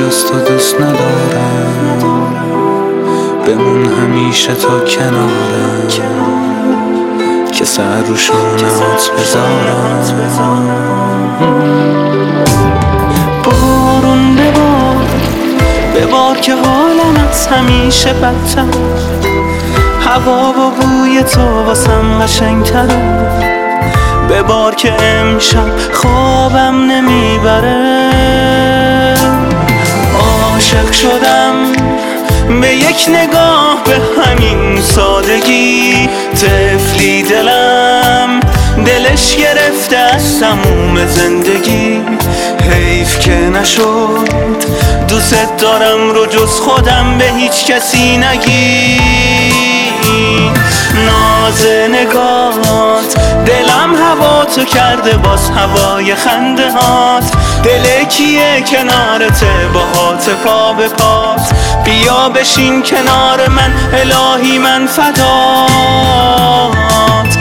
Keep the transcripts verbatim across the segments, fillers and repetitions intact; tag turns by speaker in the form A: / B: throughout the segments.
A: از تو دوست ندارم، بمون همیشه تا کنارم که سر رو شونهات بذارم. بارون ببار ببار که حالم از همیشه بدتر، هوا و بوی تو واسم قشنگ‌تره. ببار که امشب خوابم نمیبره. عاشق شدم به یک نگاه، به همین سادگی. طفلی دلم دلش گرفته از تموم زندگی. حیف که نشد دوست دارم رو جز خودم به هیچ کسی نگی. ناز نگات دلم هوا تو کرده، باز هوای خنده هات. دل کیه کنارته باهات پا به پات. بیا بشین کنار من الهی من فدات.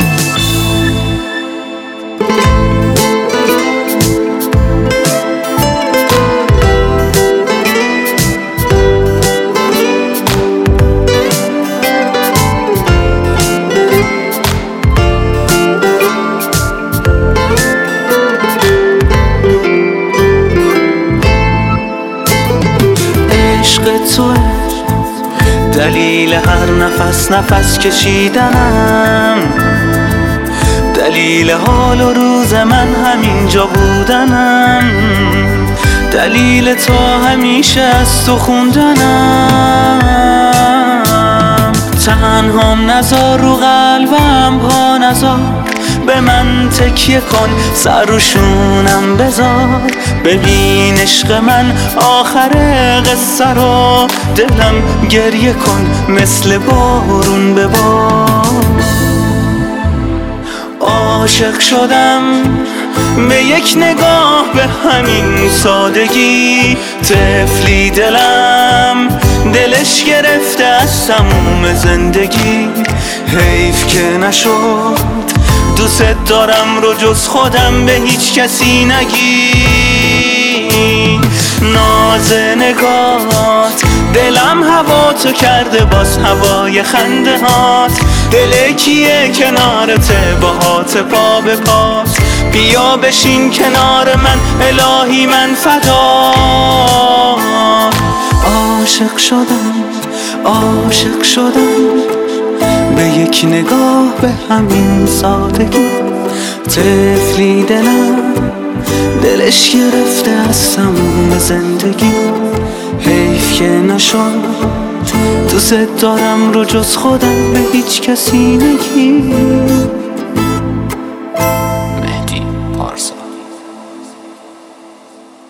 A: توه دلیل هر نفس نفس کشیدنم، دلیل حال و روز من همینجا بودنم، دلیل تو همیشه از تو خوندنم. تنهام نذار رو قلبم پا نذار، به من تکیه کن سر رو شونم بذار. ببین عشق من آخر قصه رو، دلم گریه کن مثل بارون ببار. عاشق شدم به یک نگاه، به همین سادگی. طفلی دلم دلش گرفته از تموم زندگی. حیف که نشد دوست دارم رو جز خودم به هیچ کسی نگی. ناز نگات دلم هوا تو کرده، باز هوای خنده هات. دل کیه کنارته باهات پا به پات. بیا بشین کنار من الهی من فدات. عاشق شدم عاشق شدم به یک نگاه، به همین سادگی. طفلی دلم دلش گرفته از تموم زندگی. حیف که نشد دوست دارم رو جز خودم به هیچ کسی نگی.